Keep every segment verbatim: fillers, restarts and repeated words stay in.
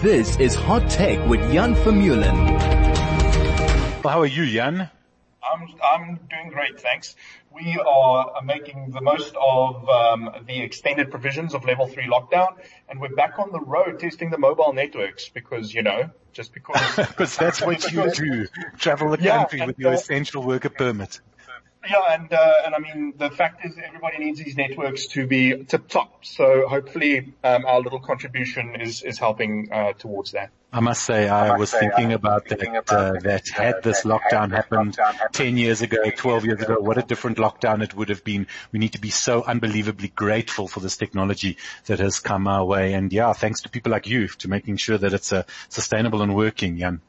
This is Hot Tech with Jan Vermeulen. Well, how are you, Jan? I'm I'm doing great, thanks. We are making the most of um, the extended provisions of level three lockdown, and we're back on the road testing the mobile networks because, you know, just because... Because that's what you do, travel the Yeah, country and, with your uh, essential worker permit. Yeah, and uh, and I mean, the fact is everybody needs these networks to be tip-top, so hopefully um, our little contribution is, is helping uh, towards that. I must say, I was thinking about that, uh, that had this lockdown happened ten years ago, twelve years ago, what a different lockdown it would have been. We need to be so unbelievably grateful for this technology that has come our way. And yeah, thanks to people like you to making sure that it's uh, sustainable and working, Jan.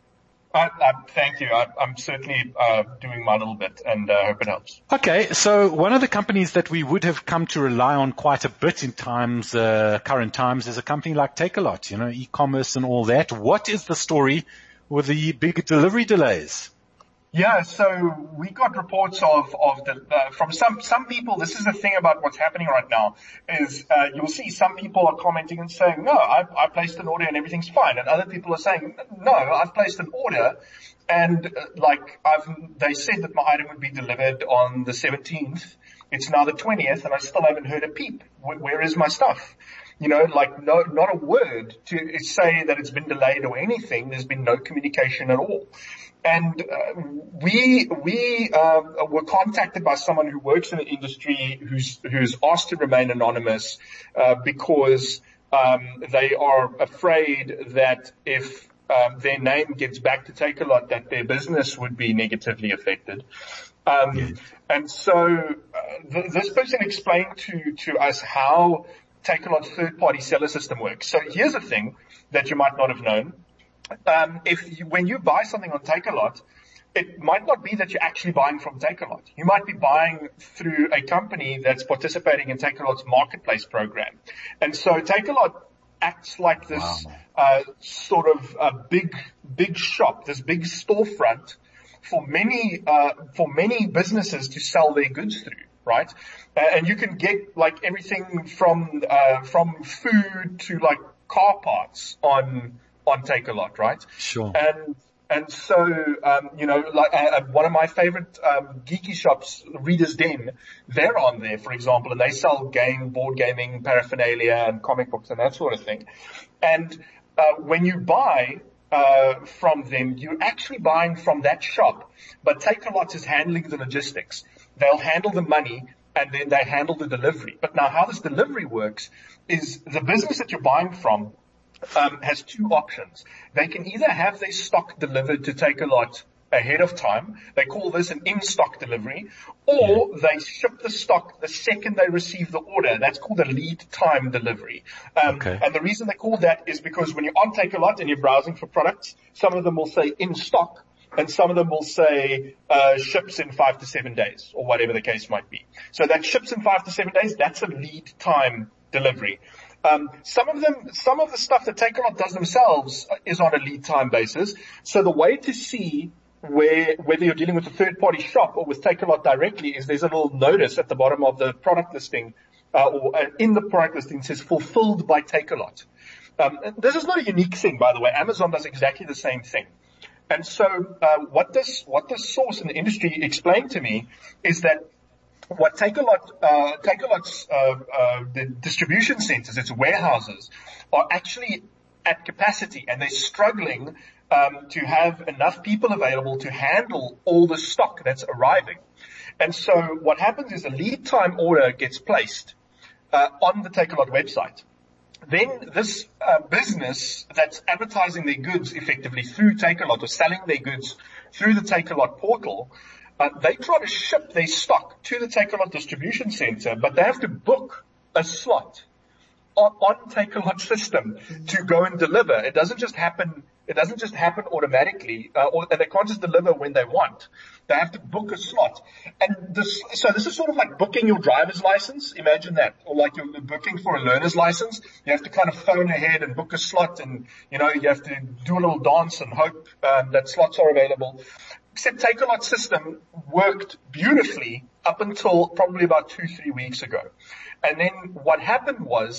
I, I, thank you. I, I'm certainly uh, doing my little bit, and I uh, hope it helps. Okay, so one of the companies that we would have come to rely on quite a bit in times, uh, current times, is a company like Takealot, you know, e-commerce and all that. What is the story with the big delivery delays? Yeah, so we got reports of of the uh, from some some people. This is the thing about what's happening right now is uh, you'll see some people are commenting and saying, no, I, I placed an order and everything's fine, and other people are saying, no, I've placed an order and uh, like I've they said that my item would be delivered on the seventeenth. It's now the twentieth, and I still haven't heard a peep. Where, where is my stuff? You know, like no, not a word to say that it's been delayed or anything. There's been no communication at all. And uh, we we uh, were contacted by someone who works in the industry who's who's asked to remain anonymous uh, because um, they are afraid that if um, their name gets back to Takealot, that their business would be negatively affected. Um, Yeah. And so uh, th- this person explained to to us how Takealot's third-party seller system works. So here's the thing that you might not have known. Um, if you, when you buy something on Takealot, it might not be that you're actually buying from Takealot. You might be buying through a company that's participating in Takealot's marketplace program. And so Takealot acts like this Wow. uh, sort of uh, big, big shop, this big storefront for many, uh, for many businesses to sell their goods through. Right? Uh, and you can get like everything from, uh, from food to like car parts on, on Takealot, right? Sure. And, and so, um, you know, like, uh, one of my favorite, um, geeky shops, Reader's Den, they're on there, for example, and they sell game, board gaming, paraphernalia and comic books and that sort of thing. And, uh, when you buy, uh, from them, you're actually buying from that shop, but Takealot is handling the logistics. They'll handle the money and then they handle the delivery. But now how this delivery works is the business that you're buying from um, has two options. They can either have their stock delivered to Takealot ahead of time. They call this an in-stock delivery, or they ship the stock the second they receive the order. That's called a lead time delivery. Um, Okay. And the reason they call that is because when you're on Takealot and you're browsing for products, some of them will say in stock, and some of them will say uh ships in five to seven days, or whatever the case might be. So that ships in five to seven days, that's a lead time delivery. Um, some of them, some of the stuff that Takealot does themselves is on a lead time basis. So the way to see where, whether you're dealing with a third party shop or with Takealot directly is there's a little notice at the bottom of the product listing, uh, or uh, in the product listing it says fulfilled by Takealot. Um, this is not a unique thing, by the way. Amazon does exactly the same thing. And so, uh, what this, what this source in the industry explained to me is that what Takealot, uh, Takealot's, uh, uh, the distribution centers, its warehouses, are actually at capacity, and they're struggling, um, to have enough people available to handle all the stock that's arriving. And so what happens is a lead time order gets placed, uh, on the Takealot website. Then this uh, business that's advertising their goods effectively through Takealot or selling their goods through the Takealot portal, uh, they try to ship their stock to the Takealot distribution center, but they have to book a slot on, on Takealot system to go and deliver. It doesn't just happen. It doesn't just happen automatically, uh, or, and they can't just deliver when they want. They have to book a slot. And this, so this is sort of like booking your driver's license. Imagine that. Or like you're booking for a learner's license. You have to kind of phone ahead and book a slot, and, you know, you have to do a little dance and hope um, that slots are available. Except Takealot's system worked beautifully up until probably about two, three weeks ago. And then what happened was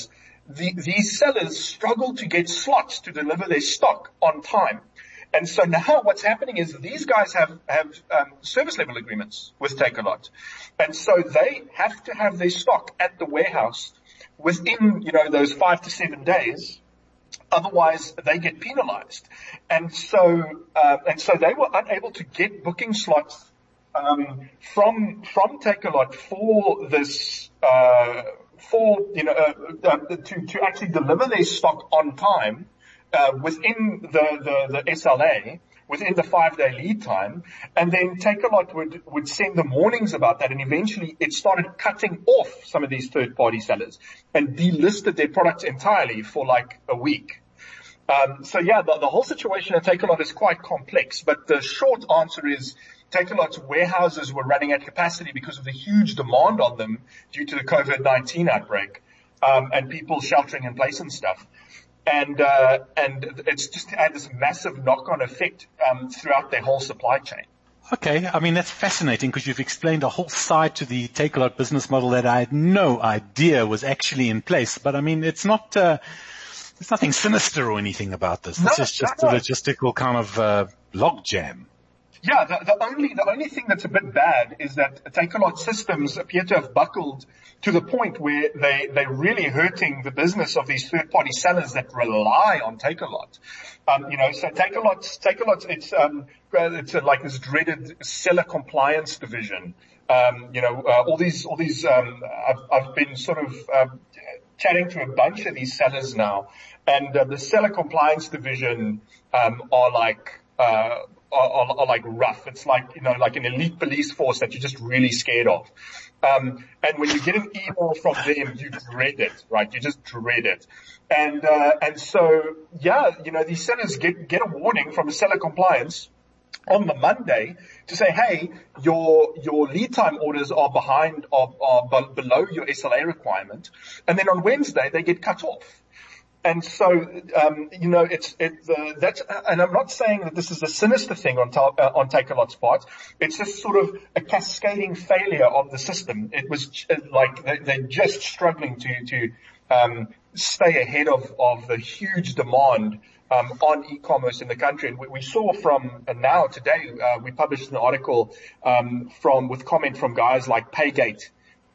the, these sellers struggle to get slots to deliver their stock on time. And so now what's happening is these guys have, have um, service level agreements with Takealot. And so they have to have their stock at the warehouse within, you know, those five to seven days. Otherwise they get penalized. And so, uh, and so they were unable to get booking slots, um, from, from Takealot for this, uh, for, you know, uh, uh, to, to actually deliver their stock on time. Uh, within the, the, the S L A, within the five-day lead time, and then Takealot would, would send them warnings about that, and eventually it started cutting off some of these third-party sellers and delisted their products entirely for like a week. Um, so yeah, the, the whole situation at Takealot is quite complex, but the short answer is Takealot's warehouses were running at capacity because of the huge demand on them due to the COVID nineteen outbreak, um, and people sheltering in place and stuff. And, uh, and it's just had this massive knock-on effect, um, throughout their whole supply chain. Okay. I mean, that's fascinating because you've explained a whole side to the Takealot business model that I had no idea was actually in place. But I mean, it's not, uh, there's nothing sinister or anything about this. This No, is just no, a no. logistical kind of, uh, logjam. Yeah, the, the only, the only thing that's a bit bad is that Takealot systems appear to have buckled to the point where they, they're really hurting the business of these third-party sellers that rely on Takealot. Um, you know, so Takealot, Takealot, it's, um, it's like this dreaded seller compliance division. Um, you know, uh, all these, all these, um, I've, I've been sort of, um, chatting to a bunch of these sellers now, and uh, the seller compliance division, um, are like, uh, Are, are, are like rough. It's like, you know, like an elite police force that you're just really scared of. Um, and when you get an email from them, you dread it, right? You just dread it. And, uh, and so, yeah, you know, these sellers get, get a warning from the seller compliance on the Monday to say, hey, your, your lead time orders are behind, are, are b- below your S L A requirement. And then on Wednesday, they get cut off. And so, um, you know, it's, it, uh, that's, and I'm not saying that this is a sinister thing on, ta- uh, on Takealot's part. It's just sort of a cascading failure of the system. It was uh, like they, they're just struggling to, to, um, stay ahead of, of the huge demand, um, on e-commerce in the country. And we, we saw from, and now today, uh, we published an article, um, from, with comment from guys like Paygate,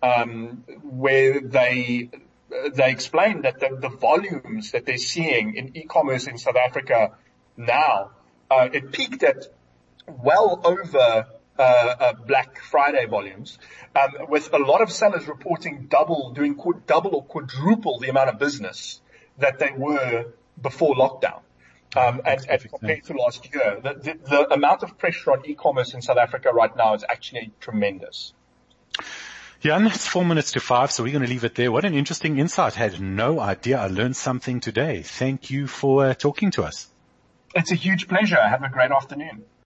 um, where they, they explained that the, the volumes that they're seeing in e-commerce in South Africa now, uh, it peaked at well over, uh, uh Black Friday volumes, um, with a lot of sellers reporting double, doing qu- double or quadruple the amount of business that they were before lockdown. Um, and, and compared to last year, the, the, the amount of pressure on e-commerce in South Africa right now is actually tremendous. Jan, it's four minutes to five, so we're going to leave it there. What an interesting insight. Had no idea. I learned something today. Thank you for uh, talking to us. It's a huge pleasure. Have a great afternoon.